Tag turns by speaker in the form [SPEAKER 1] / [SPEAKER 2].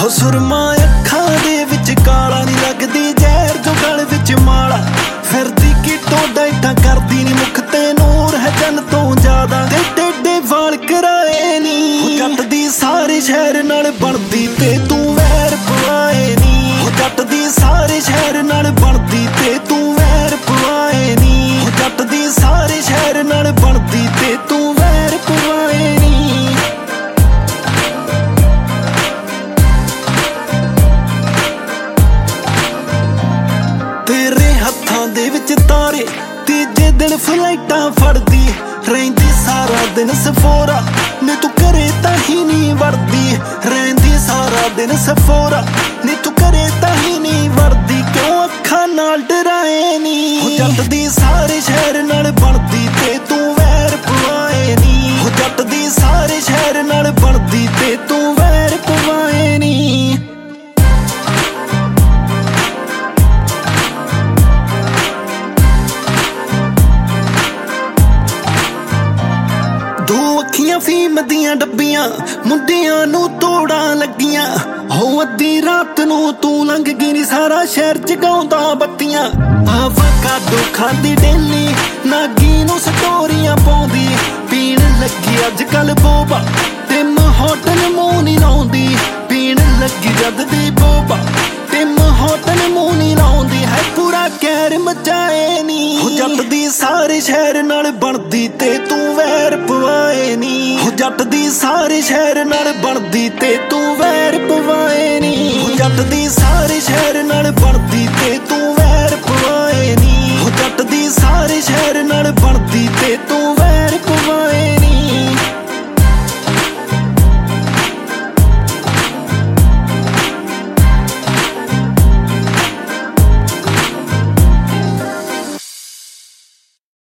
[SPEAKER 1] ਹੋ ਸੁਰਮਾ ਅੱਖਾਂ ਦੇ ਵਿੱਚ ਕਾਲਾ ਨੀ ਲੱਗਦੀ ਜ਼ਹਿਰ ਜੋ ਗਲ ਵਿੱਚ ਮਾਲਾ ਫਿਰਦੀ ਕੀ ਟੋਡਾ ਏਦਾਂ ਕਰਦੀ ਨੀ ਮੁਖ ਤੇ ਨੂਰ ਹੈ ਜਨ ਤੋਂ ਜ਼ਿਆਦਾ ਤੇ ਟੇਡੇ ਵਾਲ ਕਰਾਏ ਨੀ ਜੱਟ ਦੀ ਸਾਰੇ ਸ਼ਹਿਰ ਨਾਲ ਬਣਦੀ ਤੇ ਤੂੰ ਵੈਰ ਪਵਾਏ ਨੀ ਜੱਟ ਦੀ ਸਾਰੇ ਸ਼ਹਿਰ ਨਾਲ ਬਣਦੀ ਤੇ ਤੂੰ ਵੈਰ ਪਵਾਏ ਨੀ ਜੱਟ ਦੀ ਸਾਰੇ ਸ਼ਹਿਰ ਨਾਲ ਬਣਦੀ ਤੇ ਤੂੰ ਵੈਰ ਪਵਾਏ ਨੀ ਤੇਰੇ ਹੱਥਾਂ ਦੇ ਵਿੱਚ ਤਾਰੇ ਤੀਜੇ ਦਿਨ ਫਲਾਈਟਾਂ ਫੜਦੀ ਰਹਿੰਦੀ ਸਾਰਾ ਦਿਨ ਸਫੋਰਾ ਨੀ ਤੂੰ ਘਰੇ ਤਾਂ ਹੀ ਨਹੀਂ ਵੜਦੀ ਰਹਿੰਦੀ ਸਾਰਾ ਦਿਨ ਸਫੋਰਾ ਨੀ ਤੂੰ ਘਰੇ ਤਾਂ ਹੀ ਨਹੀਂ ਵੜਦੀ ਕਿਉਂ ਅੱਖਾਂ ਨਾਲ ਡਰਾਏ ਨੀ ਜੱਟ ਦੀ ਸਾਰੇ ਸ਼ਹਿਰ ਨਾਲ ਬਣਦੀ ਤੇ ਤੂੰ ਵੈਰ ਪਵਾਏ ਨੀ ਜੱਟ ਦੀ ਸਾਰੇ ਸ਼ਹਿਰ ਨਾਲ ਬਣਦੀ ਤੇ ਤੂੰ ਵੈਰ ਪਵਾਏ ਨੀ ਅੱਖੀਆਂ ਫੀਮ ਦੀਆਂ ਡੱਬੀਆਂ ਮੁੰਡਿਆਂ ਨੂੰ ਤੋੜਾਂ ਲੱਗੀਆਂ ਹੋ ਅੱਧੀ ਰਾਤ ਨੂੰ ਤੂੰ ਲੰਘ ਗਈ ਨੀ ਸਾਰਾ ਸ਼ਹਿਰ ਜਗਾਉਂਦਾ ਬੱਤੀਆਂ ਆਵਾਕਾਡੋ ਖਾਂਦੀ ਡੇਲੀ ਨਾਗੀ ਨੂੰ ਸਟੋਰੀਆਂ ਪਾਉਂਦੀ ਪੀਣ ਲੱਗੀ ਅੱਜ ਕੱਲ ਬੋਬਾ ਟਿਮ ਹੋਟਲ ਮੂੰਹ ਨੀ ਲਾਉਂਦੀ ਪੀਣ ਲੱਗੀ ਜਦ ਦੀ ਬੋਬਾ ਟਿਮ ਹੋਟਲ ਮੂੰਹ ਨੀ ਲਾਉਂਦੀ ਹੈ ਪੂਰਾ ਕਹਿਰ ਮਚਾਏ ਨੀ ਜੱਟ ਦੀ ਸਾਰੇ ਸ਼ਹਿਰ ਨਾਲ ਬਣਦੀ ਤੇ ਤੂੰ ਵੈਰ ਪਵਾਏ ਨੀ ਜੱਟ ਦੀ ਸਾਰੇ ਸ਼ਹਿਰ ਨਾਲ ਬਣਦੀ ਤੇ ਤੂੰ ਵੈਰ ਪਵਾਏ ਨੀ ਜੱਟ ਦੀ ਸਾਰੇ ਸ਼ਹਿਰ ਨਾਲ ਬਣਦੀ ਤੇ ਤੂੰ